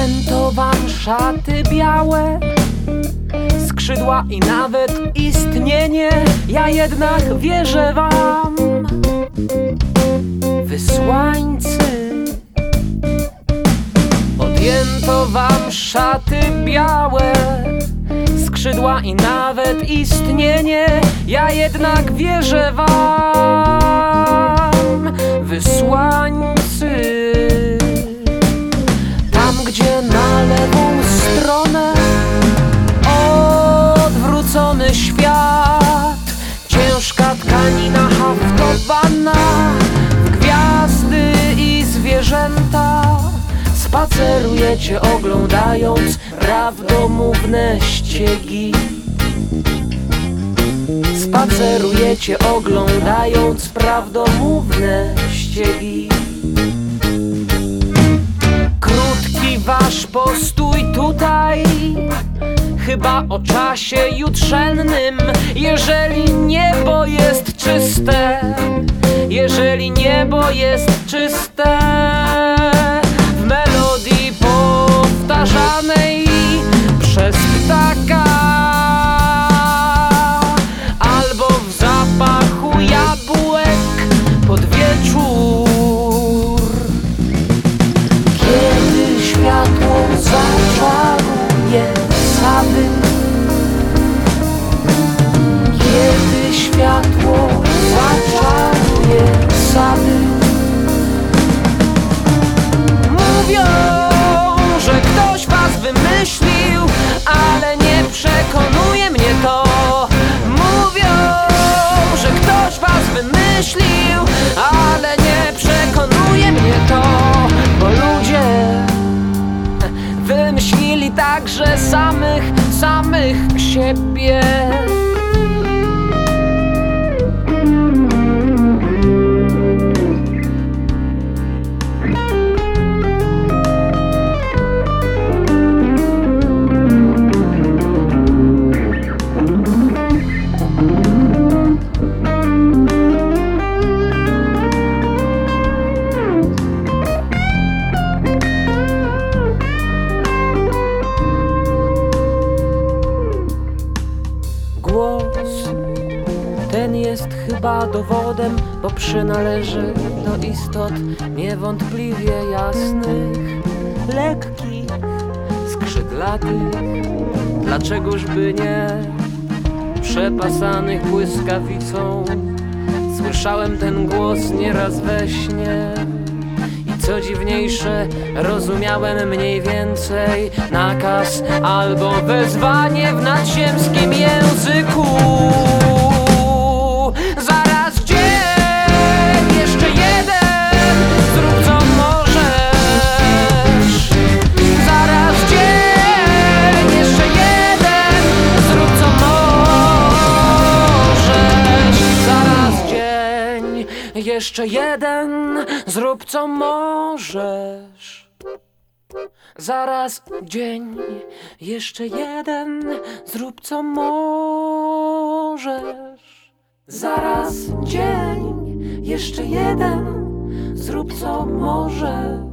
Odjęto wam szaty białe, skrzydła i nawet istnienie. Ja jednak wierzę wam, wysłańcy. Odjęto wam szaty białe, skrzydła i nawet istnienie. Ja jednak wierzę wam, wysłańcy. Tam, gdzie na lewą stronę odwrócony świat, ciężka tkanina haftowana w gwiazdy i zwierzęta, spacerujecie oglądając prawdomówne ściegi. Spacerujecie oglądając prawdomówne ściegi. Krótki wasz postój tutaj, chyba o czasie jutrzennym. Jeżeli niebo jest czyste, jeżeli niebo jest czyste, w melodii powtarzanej przez ptaka, albo w zapachu jabłek pod wieczór. Kiedy światło zaczaruje sady, kiedy światło zaczaruje sady, mówią, że ktoś was wymyślił, ale nie przekonuje mnie to. Mówią, że ktoś was wymyślił, ale nie przekonuje mnie to, bo ludzie wymyślili także samych siebie. Głos ten jest chyba dowodem, bo przynależy do istot niewątpliwie jasnych, lekkich, skrzydlatych, dlaczegożby nie, przepasanych błyskawicą. Słyszałem ten głos nieraz we śnie i co dziwniejsze, rozumiałem mniej więcej nakaz albo wezwanie w nadziemskim języku. Zaraz dzień, jeszcze jeden, zrób co możesz. Zaraz dzień, jeszcze jeden, zrób co możesz. Zaraz dzień, jeszcze jeden, zrób co możesz. Zaraz dzień, jeszcze jeden, zrób co możesz. Zaraz dzień, jeszcze jeden, zrób co możesz.